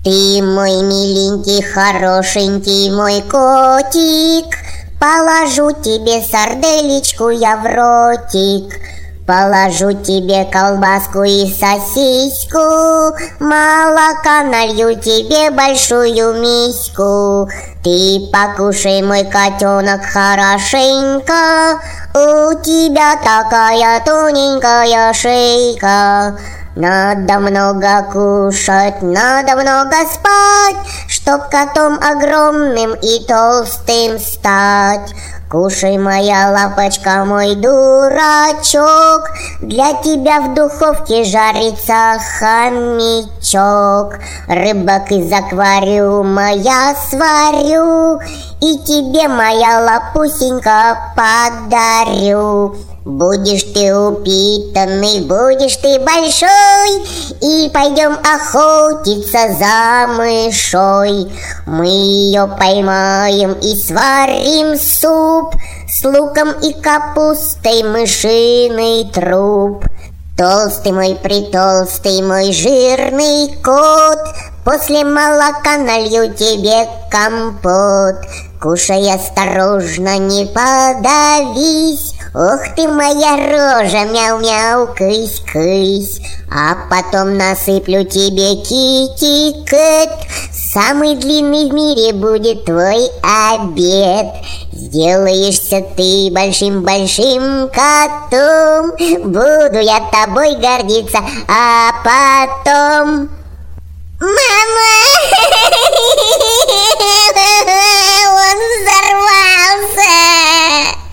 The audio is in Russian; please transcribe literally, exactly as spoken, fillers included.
Ты мой миленький, хорошенький мой котик, положу тебе сарделечку я в ротик, положу тебе колбаску и сосиску, молока налью тебе большую миську. Ты покушай, мой котенок, хорошенько, у тебя такая тоненькая шейка. Надо много кушать, надо много спать, чтоб котом огромным и толстым стать. Кушай, моя лапочка, мой дурачок, для тебя в духовке жарится хомячок. Рыбок из аквариума я сварю и тебе, моя лапусенька, подарю. Будешь ты упитанный, будешь ты большой, и пойдем охотиться за мышой. Мы ее поймаем и сварим суп с луком и капустой, мышиный труп. Толстый мой, притолстый мой жирный кот, после молока налью тебе компот. Кушай осторожно, не подавись, ох ты моя рожа, мяу-мяу, кысь-кысь. А потом насыплю тебе китикет, самый длинный в мире будет твой обед. Сделаешься ты большим-большим котом, буду я тобой гордиться, а потом... Мама! Он взорвался!